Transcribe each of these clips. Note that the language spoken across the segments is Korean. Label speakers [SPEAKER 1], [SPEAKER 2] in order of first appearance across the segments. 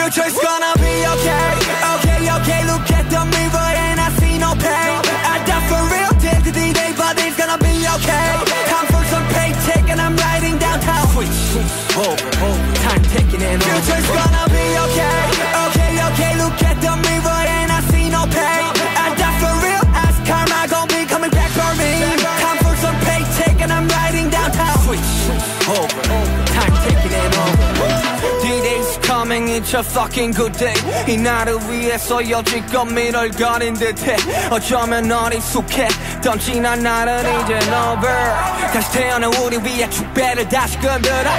[SPEAKER 1] Future's gonna be okay. Okay, okay, look at the mirror and I see no pain. I die for real till the day, but it's gonna be okay. Time for some paycheck and I'm riding downtown. Switch, over, time taking it over. Future's gonna be okay. Okay, okay, look at the mirror and I see no pain. I die for real, ask karma gon' be coming back for me. Time for some paycheck and I'm riding downtown. Switch, over, time taking it over. D-Day's coming, it's a fucking good day. 이 날을 위해서 여지껏 미를 가린 듯해. 어쩌면 어리숙해 던지난 날은 이젠 over. 다시 태어난 우리 위해 축배를 다시 건드려.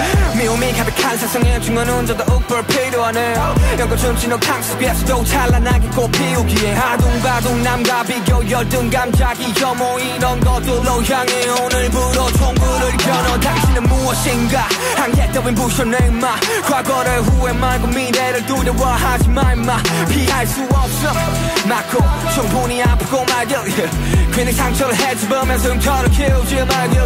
[SPEAKER 1] 미움이 가득한 세상에 중간 운전도 uk볼 필요하네요. 연꽃춤치는 강습에서도 찬란하게 꽃 피우기에 아둥바둥 남과 비교 열등 감작이 혐오 이런 것들로 향해 오늘부로 총구를 겨눠. 당신은 무엇인가 한계 따윈 부셔내 임마. 과거를 후회 말고 미래를 두려워하지 마 임마. 피할 수 없어 맞고 충분히 아프고 말겨 괜히 상처를 해집으면서 흉터를 키우지 말겨.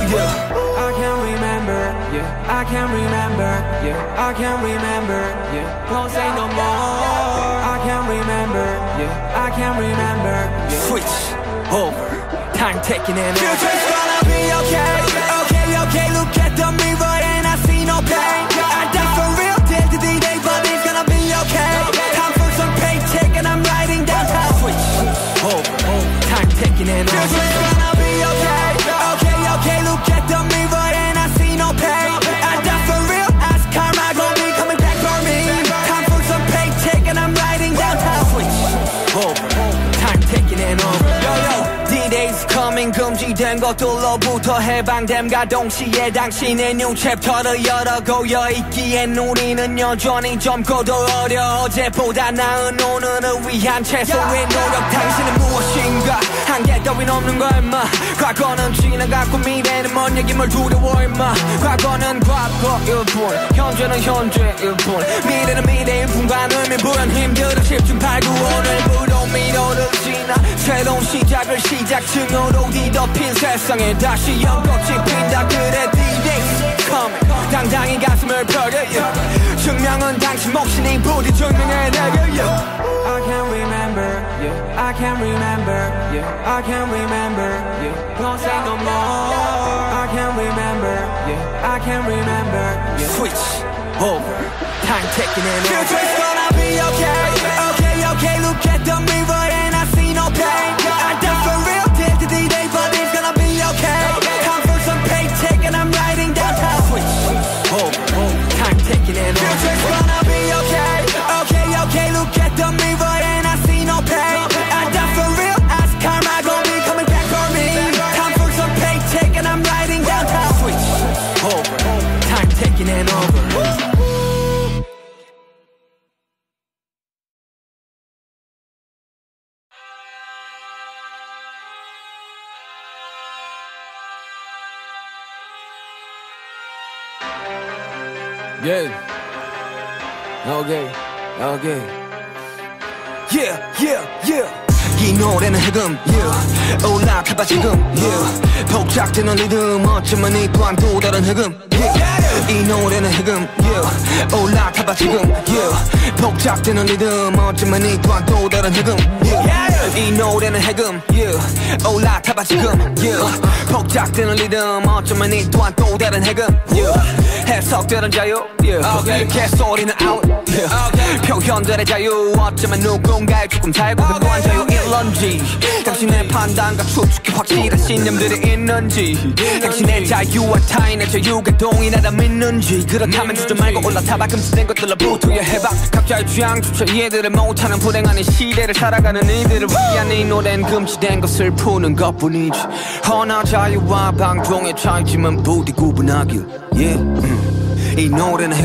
[SPEAKER 1] I can't remember, yeah. I can't remember, yeah. I can't remember, yeah. Don't say no more. I can't remember, yeah. I can't remember, yeah. Switch over, time taking it over. Future's gonna be okay. Okay, okay, look at the mirror and I see no pain. I die for real till the day, but it's gonna be okay. Time for some paycheck and I'm riding downtown. Switch over, time taking it over. Future's gonna be okay. Okay, okay, look at the mirror and I see no pain. I die for real, ask karma gon' be coming back for me. Time for some paycheck and I'm riding downtown. Switch over, time taking it over. Yo, yo, D-Day's coming. 금지된 것들로부터 해방됨과 동시에 당신의 new 챕터를 열어고여 있기엔 우리는 여전히 젊고도 어려. 어제보다 나은 오늘을 위한 최소의 노력. 당신은 무엇인가 한계 따윈 없는 거야 임마. 과거는 지나갔고 미래는 먼 얘기물 두려워 임마. 과거는 과거일 뿐 현재는 현재일 뿐 미래는 미래일 뿐과 의미 부연 힘들어 10중 8구 오늘부로 미로를 지나 새로운 시작을 시작층으로 뒤덮인 세상에 다시 연꽃이 핀다. 그래 D-Day's coming. 당당히 가슴을 펴게 yeah. 증명은 당신 몫이니 부디 증명해 내게 yeah. I can't remember, yeah. I can't remember, yeah. I can't remember, yeah. Don't say no more. I can't remember, yeah. I can't remember, yeah. Switch over, time taking it over. Future's gonna be okay. Okay, okay, look at the mirror and I see no pain. I die for real till the day, but it's gonna be okay. Time for some paycheck and I'm riding downtown. Switch over, time taking it over. Future's gonna be okay. Okay, okay, look at the mirror and I see no pain. I die for real, ask karma gon' be coming back for me. Time for some paycheck and I'm riding downtown. Switch over, time taking it over. Yeah. Okay. Okay. Yeah, yeah, yeah. 이 노래는 흑음, yeah. 올라타봐 지금, yeah. 복잡되는 리듬, 어쩌면 이 또한 또 다른 흑음, yeah. 이 노래는 흑음, yeah. 올라타봐 지금, yeah. 복잡되는 리듬, 어쩌면 이 또한 또 다른 흑음, yeah. 이 노래는 흑음, yeah. 올라타봐 지금, yeah. 복잡되는 리듬, 어쩌면 이 또한 또 다른 흑음, yeah. 해석되는 자유, yeah. 개소리는 out, yeah. 표현들의 자유, 어쩌면 누군가의 조금 살고 그거한 자유일런지. 당신의 판단과 추측이 확실한 신념들이 있는지. 당신의 자유와 타인의 자유가 동일하다 믿는지. 그렇다면 주저 말고 올라타봐. 금지된 것들로부터 해방. 각자의 취향조차 이해들을 못하는 불행한 이 시대를 살아가는 이들을 위한 이 노래는 금지된 것을 푸는 것뿐이지. 허나 자유와 방종의 차이점은 부디 구분하길, yeah. 이 노래는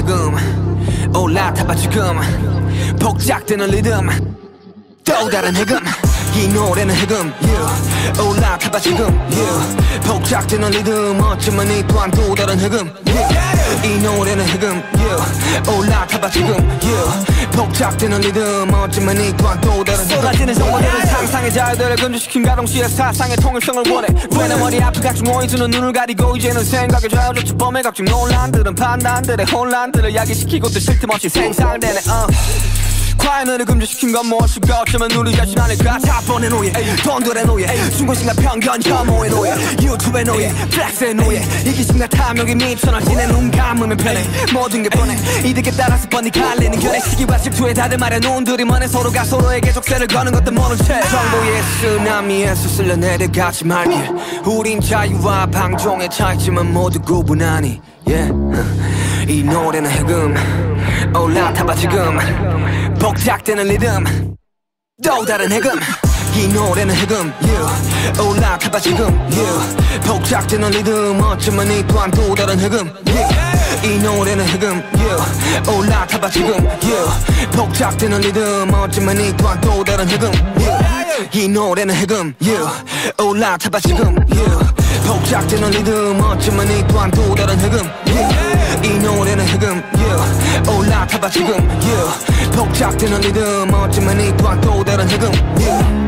[SPEAKER 1] 흑음 올라타봐 지금 복잡되는 리듬 또 다른 흑음 이 노래는 흑음 yeah. 올라타봐 지금 yeah. 복잡되는 리듬 어쩌면 이 또한 또 다른 흑음 yeah. 이 노래는 흑음 yeah. 올라타봐 지금 yeah. 복잡되는 리듬 어쩌면 이 또한 또 다른 흑음 쏟아지는 정보들은 상상의 자유들을 금지시킨 가동시의 사상의 통일성을 원해 왜 내 머리 앞에 각종 오이주는 눈을 가리고 이제는 생각에 좌우조차 범해 각종 논란들은 판단들의 혼란들을 야기시키고 또 쉴 틈 없이 생산되네 과연을 금지시킨 건 무엇일까 어쩌면 우리 자신 아닐까 자본의 노예 돈들의 노예 중고심과 편견 혐오의 노예 유튜브의 노예 플렉스의 노예 이기심과 탐욕이 미쳐나지네 눈 감으면 편해 모든 게 뻔해 이득에 따라서 뻔히 갈리는 견해 시기와 질투에 다들 말해 눈들이 먼해 서로가 서로에게 족쇄를 거는 것도 모른 채 정보의 쓰나미에서 쓸려내려가지 말게 우린 자유와 방종의 차이지만 모두 구분하니 yeah. 이 노래는 흑음 올라타봐 지금 복잡되는 리듬 또 다른 흑음 이 노래는 흑음 yeah. 올라타봐 지금 yeah. 복잡되는 리듬 어쩌면 이 또한 또 다른 흑음 yeah. 이 노래는 흑음 yeah. 올라타봐 지금 yeah. 복잡되는 리듬 어쩌면 이 또한 또 다른 흑음 yeah. 이 노래는 흑음 yeah. 올라타봐 지금 yeah. 복잡되는 리듬 어쩌면 이 또한 또 다른 흑음 yeah. 이 노래는 흑음 yeah. 올라타봐 지금 yeah. 복잡되는 리듬 어쩌면 이 또한 또 다른 흑음 yeah.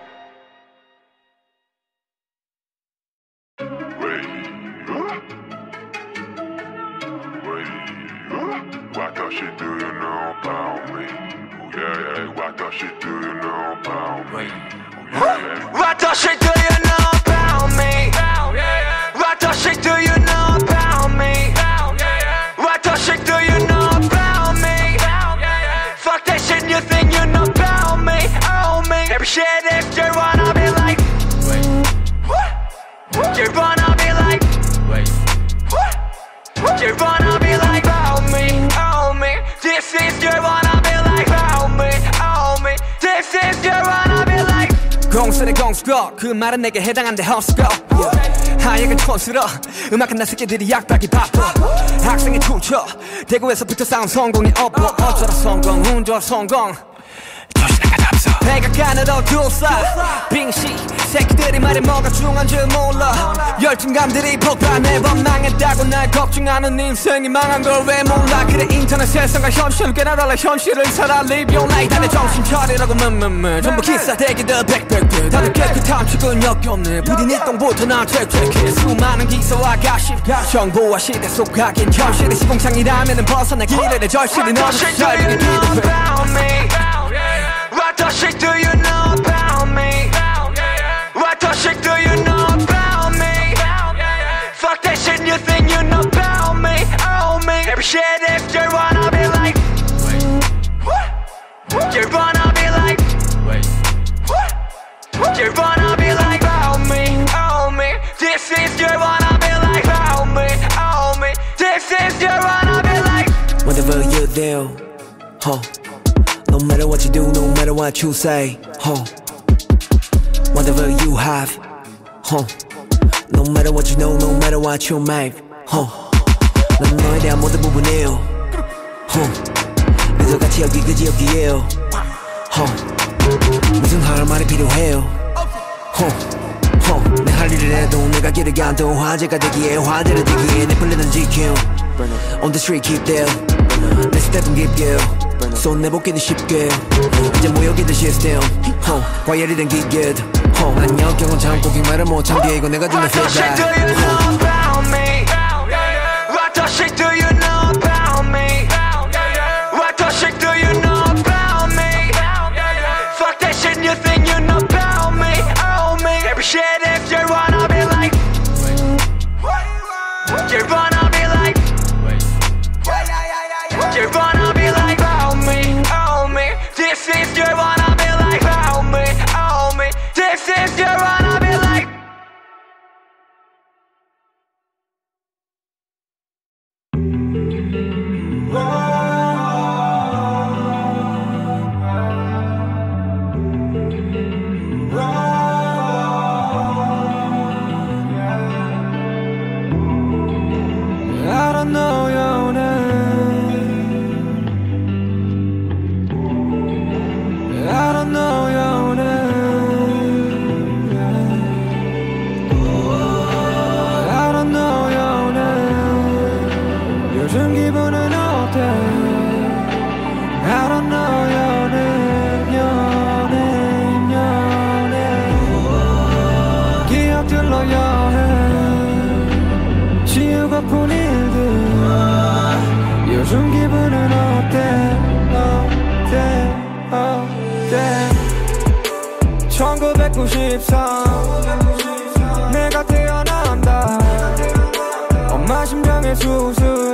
[SPEAKER 2] What the shit do you know about me? Oh yeah, what the shit do you know about me?
[SPEAKER 1] What the shit do you know about me? What the shit do you know about me? What the shit do you know about me? Fuck that shit you think you know about me? Oh me. Every shit if you wanna be like you wanna be like you wanna be like about me? Oh me. This is you wanna be like about me? Oh me. This is you wanna be like 공수네 공수고 그 말은 내게 해당한대 헛수고 하얘가 촌스러 음악은 나 새끼들이 약박이 바빠 학생이 춤춰 대구에서부터 싸운 성공이 없고 어쩌라 성공 운 좋아 성공 배가 가늘어 둘러싸 빙시 새끼들이 말해 뭐가 중요한 줄 몰라 열등감들이 폭발해 망했다고 날 걱정하는 인생이 망한 걸 왜 몰라 그래 인터넷 세상과 현실을 꽤나 달라 현실을 살아 live your life 다들 정신 차리라고 전부 기사대기들 백백들 다들 깨끗한 측은 역겹네 부디 네 똥부터 난 퇴퇴해 수많은 기사와 가십 정보와 시대 속하긴 현실이 시공창이라면 벗어나 길을 내 절실히 너는 삶이 기도해 What the shit do you know about me? What the shit do you know about me? Fuck that shit you think you know about me? Oh me. Every shit if you wanna be like you wanna be like you wanna be like about me? Oh me. This is you wanna be like about me? Oh me. This is you wanna be like whatever you do, huh? No matter what you do, no matter what you say, huh? Whatever you have, huh? No matter what you know, no matter what you make, huh? 난 너에 대한 모든 부분이에요, huh? 그저 같이 여기에요, huh? 무슨 할 말이 필요해요, huh? 내 할 일을 해도 내가 길을 가도 화제가 되기에 화제를 되기에 내 풀리는 GQ On the street keep there 내 스텝은 깊게 손 내보기는 쉽게 이제 모여기는 시스템 과열이 된 기계도 난 역경은 참고 빅말을 못 참게 이거 내가 주는 feedback What the shit do you know about me? What the shit do you know about me? Fuck that shit you think you know about me? Oh me. Every shit if you wanna be like you wanna be like you wanna be like about me? Oh me. This is you wanna be like about me? Oh me. This is you wanna be like 때 1993 내가 태어난다. 엄마 심장에 수술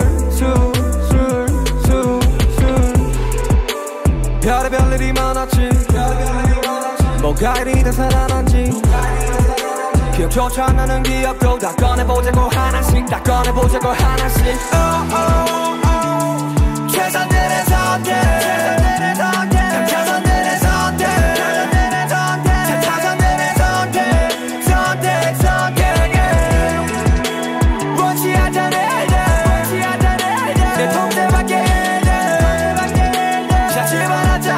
[SPEAKER 1] 별의별 일이 많았지. 뭐가 이리 다 살아난지 기억조차 안 나는 기억도 다 꺼내보자고 하나씩 다 꺼내보자고 하나씩. 최선들의 선택 최선들의 선택 최선들의 선택 원치 않잖아 내 통제밖에 자취만 하자.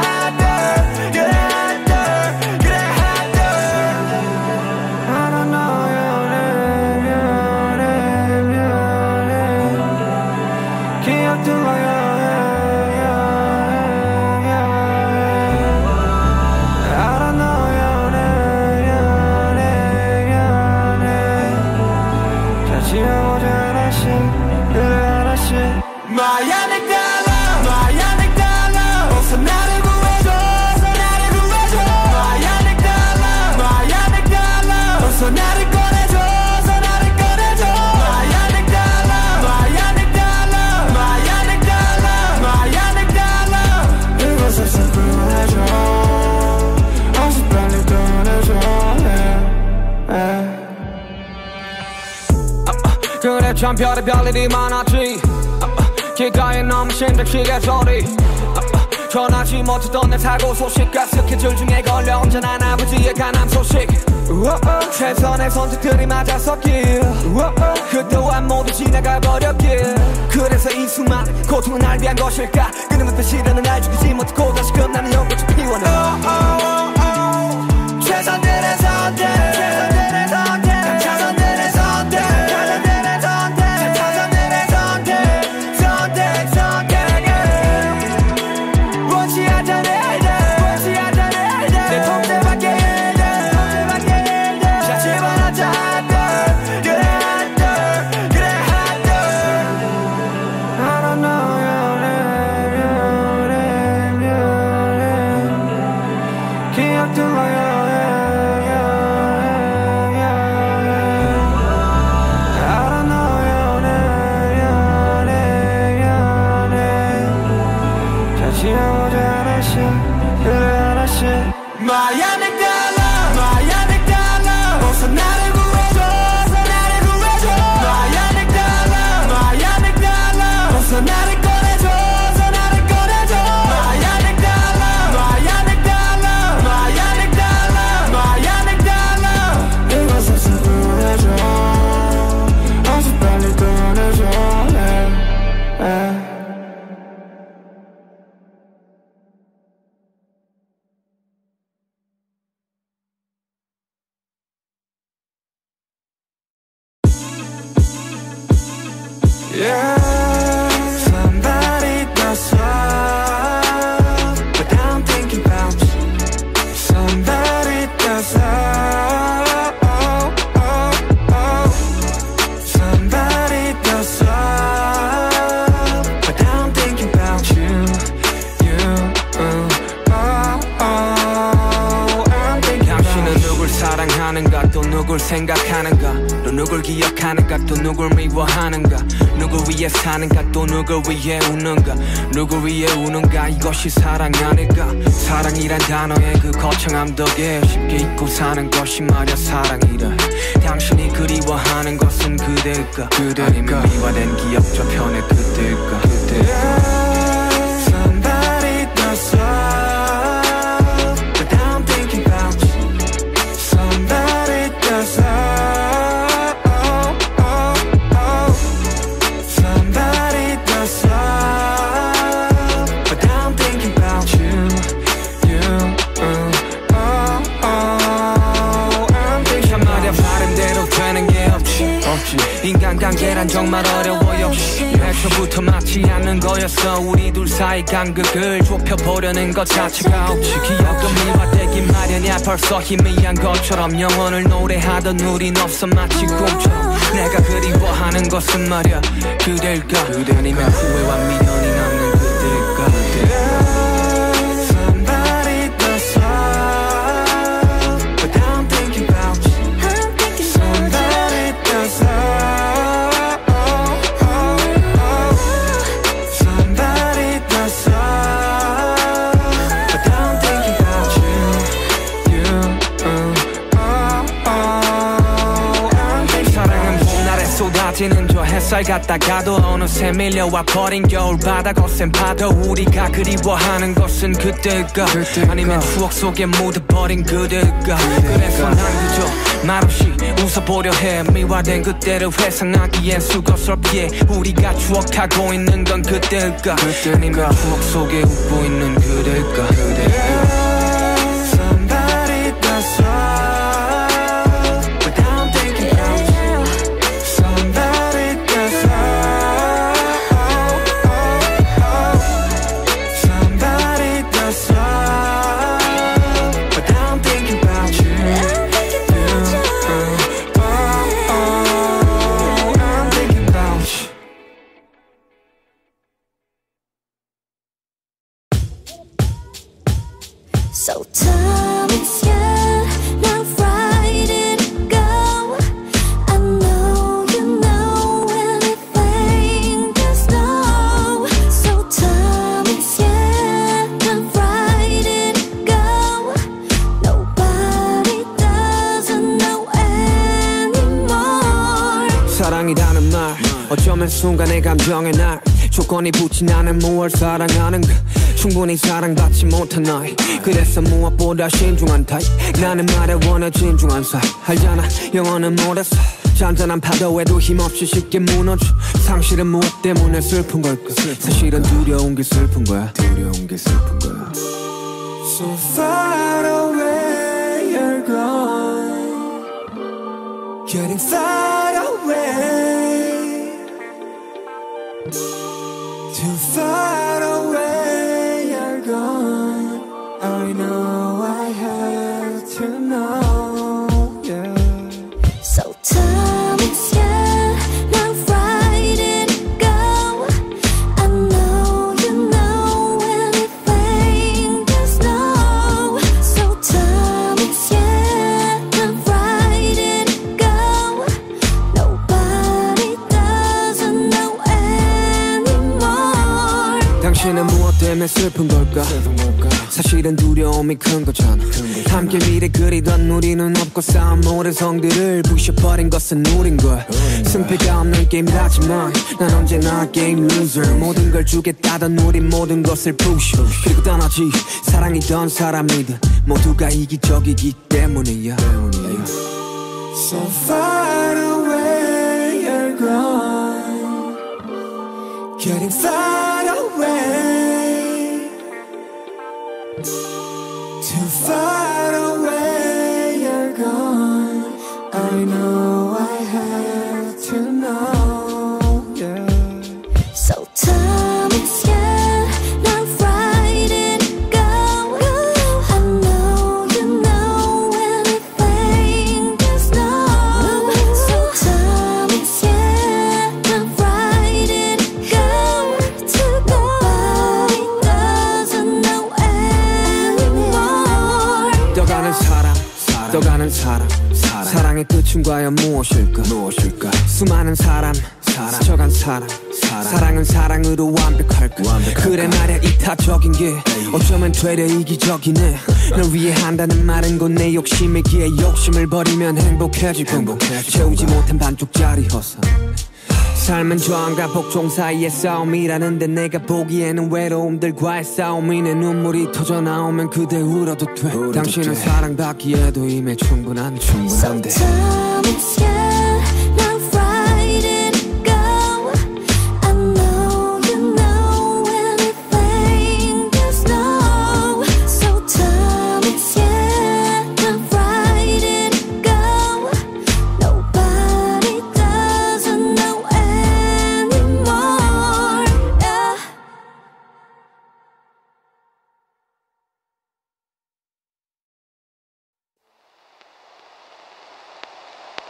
[SPEAKER 1] 그래 참 별의별 일이 많았지. 길가에 너무 심장시계 소리 전하지 못했던 내 사고 소식과 스케줄 중에 걸려 언제나 아버지의 간암 소식. 최선의 선택들이 맞아섰길 그 또한 모두 지나가 버렸길. 그래서 이 수많은 고통은 날 위한 것일까. 끊임없는 시련은 날 죽이지 못하고 다시금 나는 연꽃이 피워내. 최선들의 선택 최선들의 선택 Somebody does up, but I'm thinking about somebody does up. Somebody does up, but I'm thinking about you. I'm thinking 당신은 누굴 사랑하는가 또 누굴 생각하는가 또 누굴 기억하는가 또 누굴 미워하는가 누굴 위해 사는가 또 누굴 위해 우는가 누굴 위해 우는가 이것이 사랑 아닐까. 사랑이란 단어의 그 거창함 덕에 쉽게 잊고 사는 것이 말야 사랑이라. 당신이 그리워하는 것은 그대일까 아니면 미화된 기억 저편의 그대일까. Somebody does up, but I'm thinking about you. Somebody does up. 인간관계란 정말 어려워요. 애초부터 맞지 않는 거였어. 우리 둘 사이 간극을 좁혀보려는 것 자체가 없지. 기억은 미화되기 마련이야. 벌써 희미한 것처럼 영혼을 노래하던 우린 없어 마치 꿈처럼. 내가 그리워하는 것은 말야 그대일까 아니면 후회와 미련이 남는 그대일까. Somebody does 햇살 갔다가도 어느새 밀려와 버린 겨울바다 거센 파도 우리가 그리워하는 것은 그때가 아니면 추억 속에 묻어버린 그대가 그래서 난 그저 말없이 웃어보려 해 미화된 그때를 회상하기엔 수고스럽게 우리가 추억하고 있는 건 그때가 아니면 추억 속에 웃고 있는 그대가 Somebody does love but I'm thinking about you Somebody does love Somebody does love but I'm thinking about you I'm thinking about you
[SPEAKER 3] So time is here, now right it go I know you know anything just know So time is here, now right it go Nobody doesn't know anymore
[SPEAKER 1] 사랑이라는 말 어쩌면 순간의 감정의 날 조건이 붙진 않은 무얼 사랑하는가 충분히 사랑받지 못한 나이 그래서 무엇보다 신중한 타입 나는 말에 원해 진중한 사이 알잖아 영어는 못했어 잔잔한 파도에도 힘없이 쉽게 무너져 상실은 무엇 때문에 슬픈 걸까 사실은 두려운 게 슬픈 거야 두려운 게 슬픈 거야 So far away you're gone Getting far away Too far away you're gone I know I have to know yeah.
[SPEAKER 3] So time is here, now right it go I know you know anything just know So time is here, now right it go Nobody doesn't know anymore
[SPEAKER 1] 당신은 무엇 때문에 슬픈 걸까 사실은 두려움이 큰 거잖아 함께 미래 그리던 우리는 없고 쌓은 모든 성들을 부셔버린 것은 우린 걸 승패가 없는 게임이라지만 난 언제나 게임 loser 모든 걸 주겠다던 우린 모든 것을 부셔 그리고 떠나지 사랑이던 사람이든 모두가 이기적이기 때문이야 So far away you're gone Getting far away Too far away you're gone I know I have to know yeah.
[SPEAKER 3] So time is here, now right it go I know you know anything just know So time is here, now right it go Nobody doesn't know anymore
[SPEAKER 1] 떠가는 사람 떠가는 사람 사랑의 끝은 과연 무엇일까 수많은 사람 스쳐간 사랑 사랑은 사랑으로 완벽할까 그래 말야 이타적인 게 어쩌면 되려 이기적이네 널 위해 한다는 말은 곧 내 욕심이기에 욕심을 버리면 행복해지고 채우지 못한 반쪽짜리 허상 삶은 저항과 복종 사이의 싸움이라는데 내가 보기에는 외로움들과의 싸움이네 눈물이 터져 나오면 그대 울어도 돼 당신은 사랑받기에도 이미 충분한데
[SPEAKER 3] So time is here, now right it go I know you know anything just know So time is here, now right it go Nobody doesn't know anymore yeah.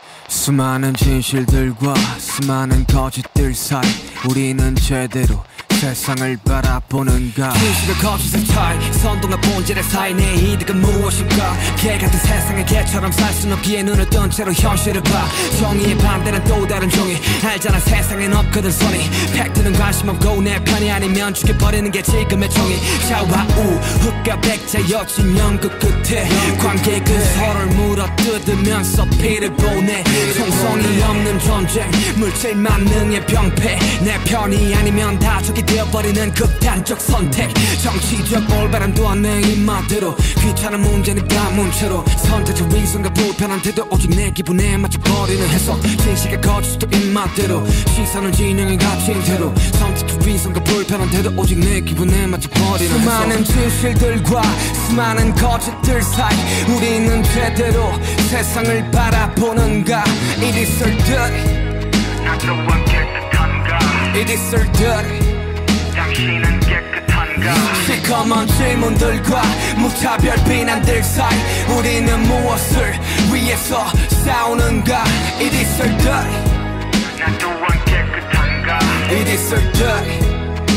[SPEAKER 1] 수많은 진실들과 수많은 거짓들 사이 우리는 제대로 세상을 바라보는가. 진실을 거짓의 차이, 선동과 본질의 사이 내 이득은 무엇일까. 개같은 세상에 개처럼 살 순 없기에 눈을 뜬 채로 현실을 봐. 정의의 반대는 또 다른 종이. 알잖아 세상엔 없거든 선이. 팩트는 관심 없고 내 편이 아니면 죽여버리는 게 지금의 정의. 좌우우 흑과 백자 여친 연극 끝에 관계 그 서로를 물어뜯으면서 피를 보내. 총성이 없는 전쟁, 물질 만능의 병폐. 내 편이 아니면 다 적이 되어버리는 극단적 선택. 정치적 올바람도 안 내 입맛대로. 귀찮은 문제니까 문체로. 선택적 위선과 불편한 태도 오직 내 기분에 맞춰버리는 해석. 진실과 거짓도 입맛대로. 시선을 진영에 갇힌 채로. 선택적 위선과 불편한 태도 오직 내 기분에 맞춰버리는 해석. 수많은 진실들과 수많은 거짓들 사이 우리는 제대로 세상을 바라보는가. It is all dirty.
[SPEAKER 4] 나 또한 깨끗한가.
[SPEAKER 1] It is all dirty.
[SPEAKER 4] 당신은 깨끗한가.
[SPEAKER 1] 시커먼 질문들과 무차별 비난들 사이 우리는 무엇을 위해서 싸우는가. It is all dirty.
[SPEAKER 4] 나 또한 깨끗한가.
[SPEAKER 1] It is all dirty.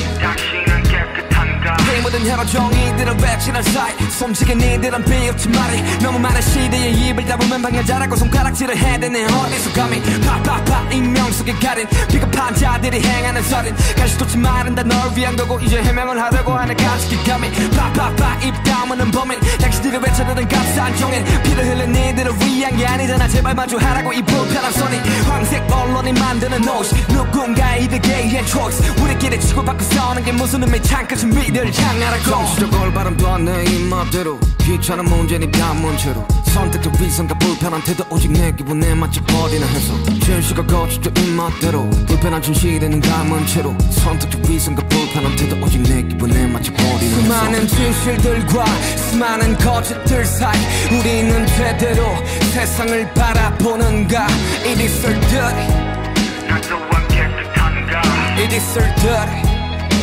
[SPEAKER 4] 당신은 깨끗한가.
[SPEAKER 1] 이 모든 혀로 정의들을 외치는 사이 숨지게 니들은 비웃지 말이. 너무 많은 시대에 입을 다보면 방해자라고 손가락질을 해대네. 어디서 감히 팍팍팍 익명 속에 가린 비겁한 자들이 행하는 살인. 가시도치 말은 다 널 위한 거고 이제 해명을 하려고 하는 간직히 감히 팍팍팍 입 다무는 범인. 당신들이 외쳐대는 값싼 정인. 피를 흘린 니들을 위한 게 아니잖아. 제발 마주하라고 이 불편한 선이. 황색 언론이 만드는 노시 누군가의 이득의 choice. 우리끼리 치고받고 싸우는 게 무슨 의미. 창까지 미래를 향하라고. 정치적 올바람도 안 내 입맛대로. 귀찮은 문제니까 문체로. 선택적 위선과 불편한 태도 오직 내 기분에 맞춰버리는 해석. 진실과 거짓도 입맛대로. 불편한 진실에는 감은 채로. 선택적 위선과 불편한 태도 오직 내 기분에 맞춰버리는 해석. 수많은 진실들과 수많은 거짓들 사이 우리는 제대로 세상을 바라보는가. It is all dirty.
[SPEAKER 4] 나 또한 깨끗한가.
[SPEAKER 1] It is all dirty.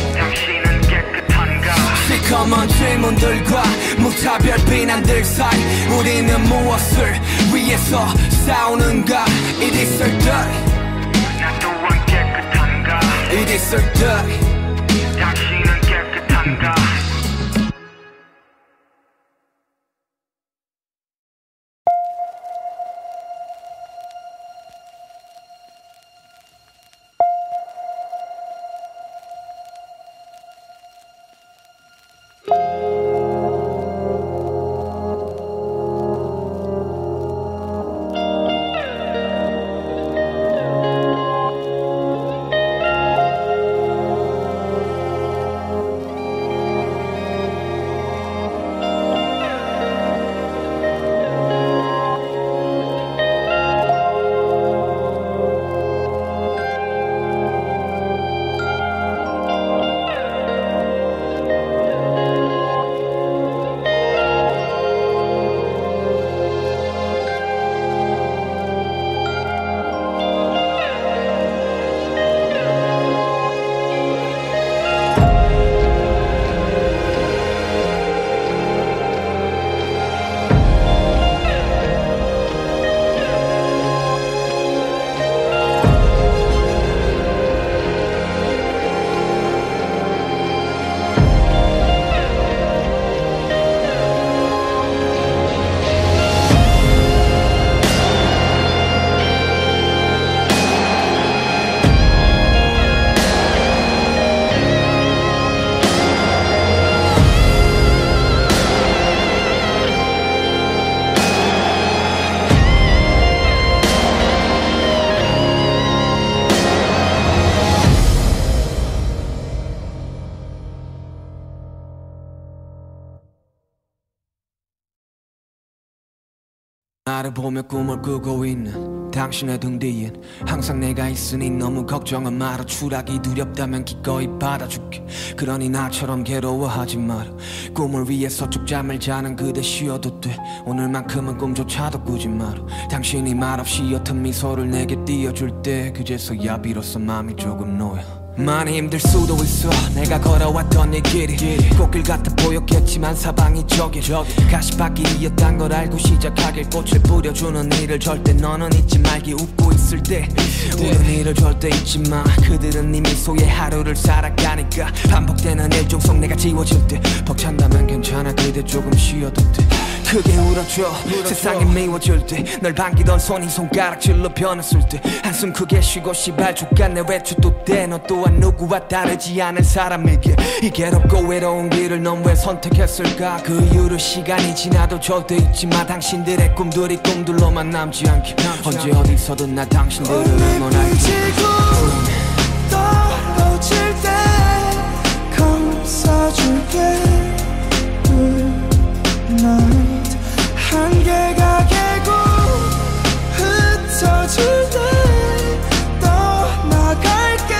[SPEAKER 4] 당신은 깨끗한가.
[SPEAKER 1] 시커먼 질문들과 무차별 비난들 사이 우리는 무엇을 위해서 싸우는가. It is all dirty.
[SPEAKER 4] 나 또한 깨끗한가.
[SPEAKER 1] It is all dirty.
[SPEAKER 4] 당신은 깨끗한가.
[SPEAKER 1] 나를 보며 꿈을 꾸고 있는 당신의 등 뒤엔 항상 내가 있으니 너무 걱정은 마라. 추락이 두렵다면 기꺼이 받아줄게. 그러니 나처럼 괴로워하지 마라. 꿈을 위해서 쭉 잠을 자는 그대 쉬어도 돼. 오늘만큼은 꿈조차도 꾸지 마라. 당신이 말없이 옅은 미소를 내게 띄워줄 때 그제서야 비로소 마음이 조금 놓여. 많이 힘들 수도 있어 내가 걸어왔던 이 길이 꽃길 같아 보였겠지만 사방이 저기 가시밭길이었단 걸 알고 시작하길 꽃을 뿌려주는 일을 절대 너는 잊지 말기 웃고 있을 때 우는 일을 절대 잊지 마 그들은 네 미소에 하루를 살아가니까 반복되는 일종 속 내가 지워질 때 벅찬다면 괜찮아 그대 조금 쉬어도 돼 크게 울어줘 세상이 미워질 때 널 반기던 손이 손가락질로 변했을 때 한숨 크게 쉬고 시발 족같네 외출도 돼 너 또한 누구와 다르지 않은 사람에게 이 괴롭고 외로운 길을 넌 왜 선택했을까 그 이후로 시간이 지나도 절대 잊지 마 당신들의 꿈들이 꿈들로만 남지 않게 언제 어디서든 나 당신들을 응원할게
[SPEAKER 5] 지고 떨어질 때 감싸줄게 Night 한계가 깨고 흩어질 때 떠나갈게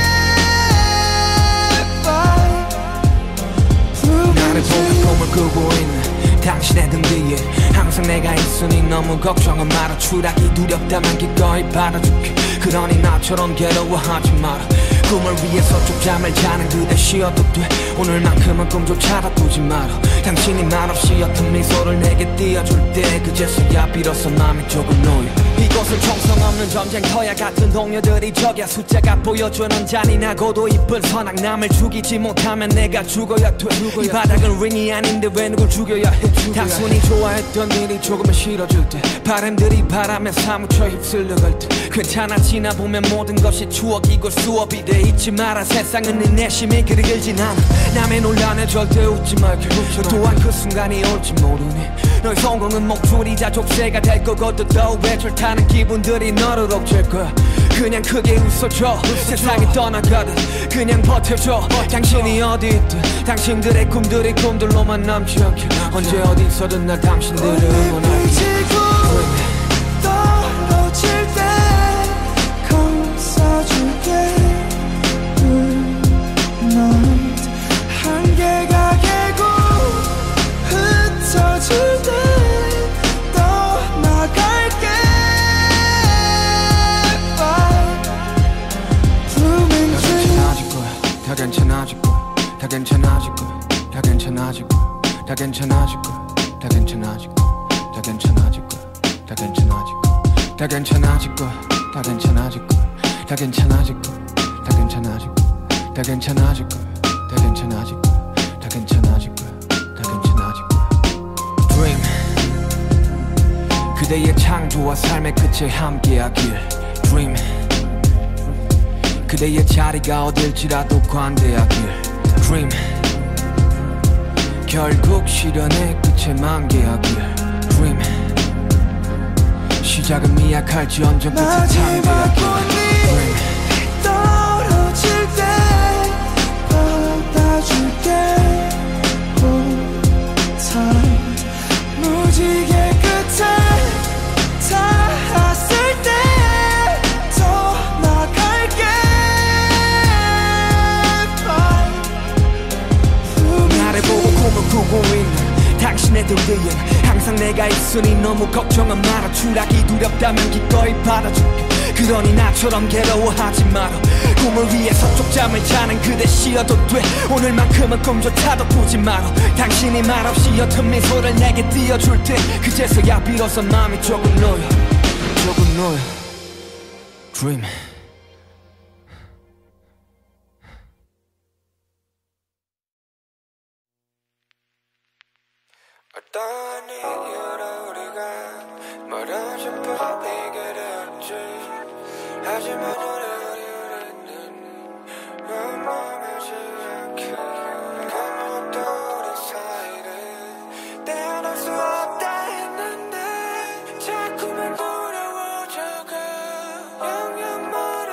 [SPEAKER 5] Bye
[SPEAKER 1] 나를 보며 꿈을 꾸고 있는 당신의 등 뒤에 항상 내가 있으니 너무 걱정은 마라 추락이 두렵다면 기꺼이 받아줄게 그러니 나처럼 괴로워하지 마라 꿈을 위해서 쪽잠을 자는 그대 쉬어도 돼 오늘만큼은 꿈조차도 꾸지 마라 당신이 말없이 옅은 미소를 내게 띄워줄 때 그제서야 비로소 마음이 조금 놓여 이곳은 총성 없는 전쟁터야 같은 동료들이 적야 숫자가 보여주는 잔인하고도 이쁜 선악 남을 죽이지 못하면 내가 죽어야 돼 이 바닥은 링이 아닌데 왜 누굴 죽여야 해 단순히 좋아했던 일이 조금은 싫어질 때 바람들이 바람에 사무쳐 휩쓸려갈 때 괜찮아 지나보면 모든 것이 추억이고 수업이 돼 잊지 마라 세상은 네 내심이 그리 길진 않아 남의 논란에 절대 웃지 말게 또한 그 순간이 올지 모르니 너의 성공은 목줄이자 족쇄가 될 거거든 더 외줄 타는 기분들이 너를 억제할 거야 그냥 크게 웃어줘 세상이 떠나가듯 그냥 버텨줘 당신이 어디 있든 당신들의 꿈들이 꿈들로만 남지 않게 언제 어디서든 나 당신들을 응원할게
[SPEAKER 5] 지고 떨어질 때 감싸줄게 Night 한계가 깨고 흩어질 때 떠나갈게 Bye Blooming tree
[SPEAKER 1] 다 괜찮아질 거야 다 괜찮아질 거야 다 괜찮아질 거야 다 괜찮아질 거야 다 괜찮아질 거야 다 괜찮아질 거야 다 괜찮아질 거야 다 괜찮아질 거야 다 괜찮아질 거야 다 괜찮아질 거야 다 괜찮아질 거야 다 괜찮아질 거야 다 괜찮아질 거야 다 괜찮아질 거야 다 괜찮아질 거야 Dream 그대의 창조와 삶의 끝에 함께하길 Dream 그대의 자리가 어딜지라도 관대하길 Dream 결국 시련의 끝에 만개하길 Dream 시작은 미약할지언정 끝에
[SPEAKER 5] 마지막
[SPEAKER 1] 참배하길
[SPEAKER 5] 꽃이 떨어질 때 받아줄게 Hold tight 무지개 끝에 닿았을 때 떠나갈게 Bye
[SPEAKER 1] 나를 보고 꿈을 꾸고 있는 당신의 등 뒤엔 항상 내가 있으니 너무 걱정은 마라 추락이 두렵다면 기꺼이 받아줄게 그러니 나처럼 괴로워하지 마라 꿈을 위해서 쪽잠을 자는 그대 쉬어도 돼 오늘만큼은 꿈조차도 꾸지 마라 당신이 말없이 옅은 미소를 내게 띄워줄 때 그제서야 비로소 마음이 조금 놓여 Dream
[SPEAKER 6] 어떤 이유로 우리가 멀어진 법이게 되었지 하지만 우리는 멈추지 않게 아무것도 우리 사이를 떼어낼 수 없다 했는데 자꾸만 두려워져가 영영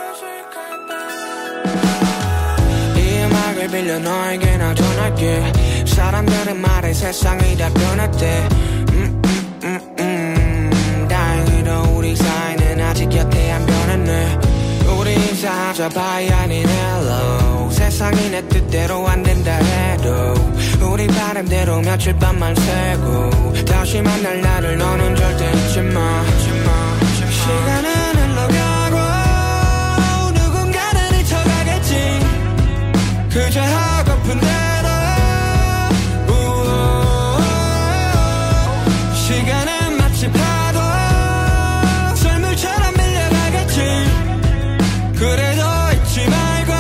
[SPEAKER 6] 멀어질까봐 이 음악을 빌려 너에게 나 전할게 사람들은 말해 세상이 다 변했대 다행히도 우리 사이는 아직 곁에 안 변했네 우리 인사하자 bye 아닌 hello 세상이 내 뜻대로 안 된다 해도 우리 바람대로 며칠 밤만 새고 다시 만날 날을 너는 절대 잊지 마 시간은 흘러가고 누군가는 잊혀가겠지 시간은 마치 파도 썰물처럼 밀려가겠지. 그래도 잊지 말고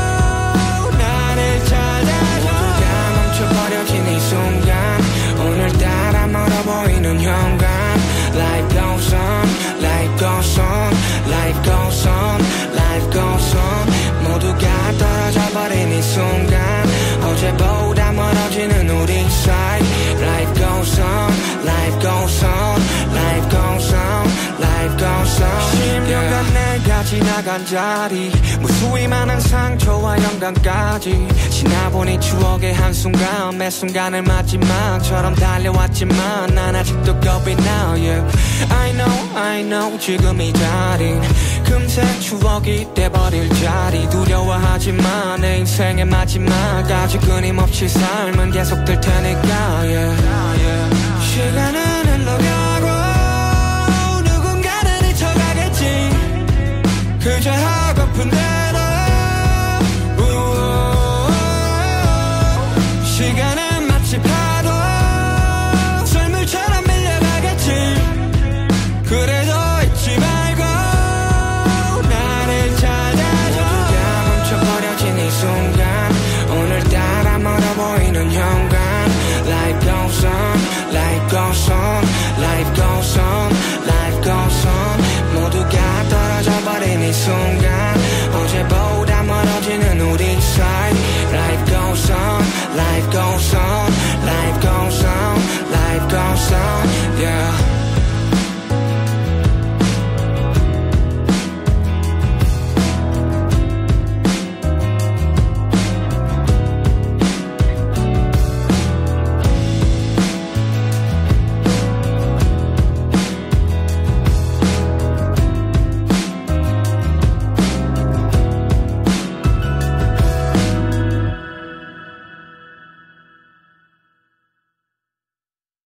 [SPEAKER 6] 나를 찾아줘. 모두가 멈춰버려진 이 순간 오늘따라 멀어 보이는 현관. Life goes on, life goes on, life goes on, life goes on. 모두가 떨어져 버린 이 순간 어제보다 멀어지는 우리 사이. Life goes on, life goes on, life goes on, life goes on. 10년간 내가 지나간 자리 무수히 많은 상처와 영광까지 지나보니 추억의 한순간 매 순간을 마지막처럼 달려왔지만 난 아직도 겁이 나. Yeah. I know 지금 이 자린 금세 추억이 돼버릴 자리. 두려워하지만 내 인생의 마지막까지 끊임없이 삶은 계속될 테니까. Yeah. 시간은